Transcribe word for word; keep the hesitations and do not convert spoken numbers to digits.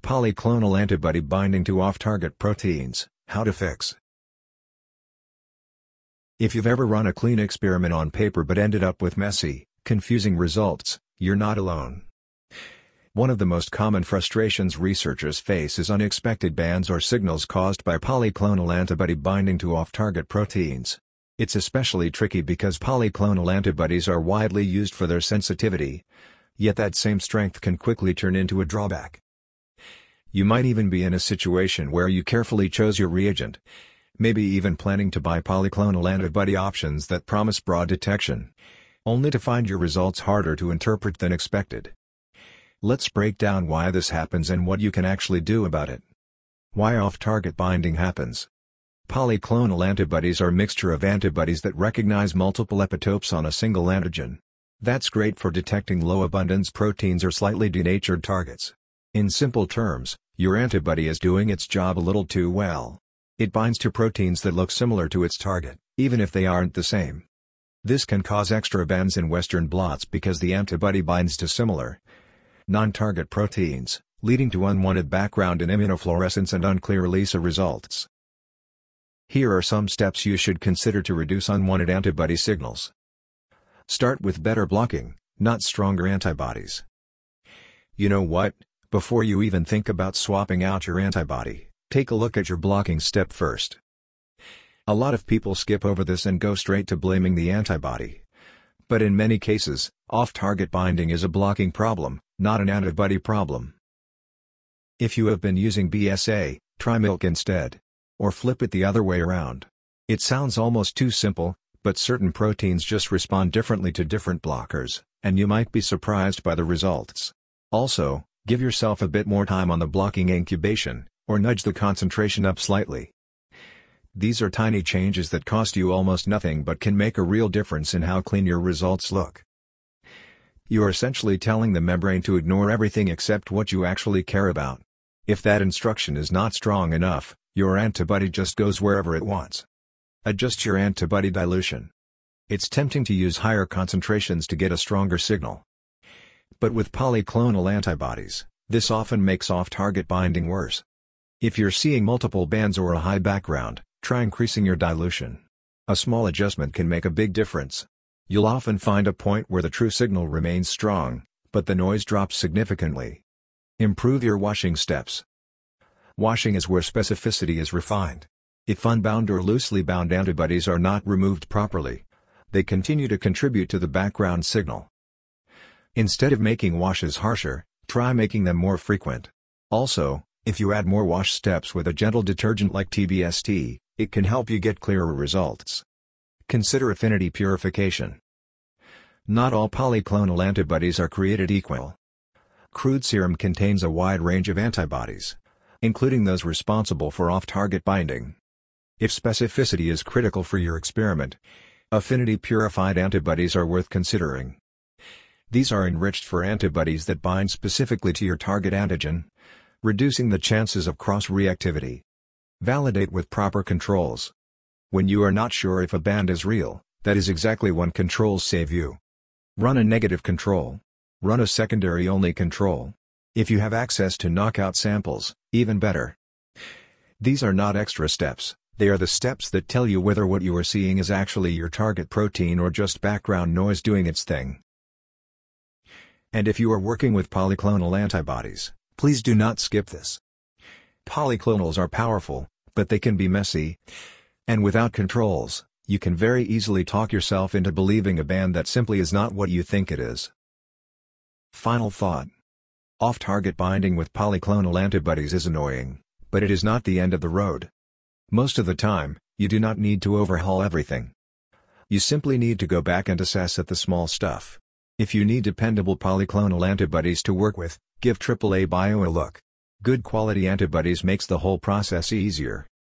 Polyclonal antibody binding to off-target proteins, how to fix. If you've ever run a clean experiment on paper but ended up with messy, confusing results, you're not alone. One of the most common frustrations researchers face is unexpected bands or signals caused by polyclonal antibody binding to off-target proteins. It's especially tricky because polyclonal antibodies are widely used for their sensitivity, yet that same strength can quickly turn into a drawback. You might even be in a situation where you carefully chose your reagent, maybe even planning to buy polyclonal antibody options that promise broad detection, only to find your results harder to interpret than expected. Let's break down why this happens and what you can actually do about it. Why off-target binding happens. Polyclonal antibodies are a mixture of antibodies that recognize multiple epitopes on a single antigen. That's great for detecting low-abundance proteins or slightly denatured targets. In simple terms, your antibody is doing its job a little too well. It binds to proteins that look similar to its target, even if they aren't the same. This can cause extra bands in Western blots because the antibody binds to similar, non-target proteins, leading to unwanted background in immunofluorescence and unclear ELISA results. Here are some steps you should consider to reduce unwanted antibody signals. Start with better blocking, not stronger antibodies. You know what? Before you even think about swapping out your antibody, take a look at your blocking step first. A lot of people skip over this and go straight to blaming the antibody. But in many cases, off-target binding is a blocking problem, not an antibody problem. If you have been using B S A, try milk instead. Or flip it the other way around. It sounds almost too simple, but certain proteins just respond differently to different blockers, and you might be surprised by the results. Also, give yourself a bit more time on the blocking incubation, or nudge the concentration up slightly. These are tiny changes that cost you almost nothing but can make a real difference in how clean your results look. You are essentially telling the membrane to ignore everything except what you actually care about. If that instruction is not strong enough, your antibody just goes wherever it wants. Adjust your antibody dilution. It's tempting to use higher concentrations to get a stronger signal. But with polyclonal antibodies, this often makes off-target binding worse. If you're seeing multiple bands or a high background, try increasing your dilution. A small adjustment can make a big difference. You'll often find a point where the true signal remains strong, but the noise drops significantly. Improve your washing steps. Washing is where specificity is refined. If unbound or loosely bound antibodies are not removed properly, they continue to contribute to the background signal. Instead of making washes harsher, try making them more frequent. Also, if you add more wash steps with a gentle detergent like T B S T, it can help you get clearer results. Consider affinity purification. Not all polyclonal antibodies are created equal. Crude serum contains a wide range of antibodies, including those responsible for off-target binding. If specificity is critical for your experiment, affinity-purified antibodies are worth considering. These are enriched for antibodies that bind specifically to your target antigen, reducing the chances of cross-reactivity. Validate with proper controls. When you are not sure if a band is real, that is exactly when controls save you. Run a negative control. Run a secondary-only control. If you have access to knockout samples, even better. These are not extra steps, they are the steps that tell you whether what you are seeing is actually your target protein or just background noise doing its thing. And if you are working with polyclonal antibodies, please do not skip this. Polyclonals are powerful, but they can be messy. And without controls, you can very easily talk yourself into believing a band that simply is not what you think it is. Final thought. Off-target binding with polyclonal antibodies is annoying, but it is not the end of the road. Most of the time, you do not need to overhaul everything. You simply need to go back and assess at the small stuff. If you need dependable polyclonal antibodies to work with, give triple A Bio a look. Good quality antibodies makes the whole process easier.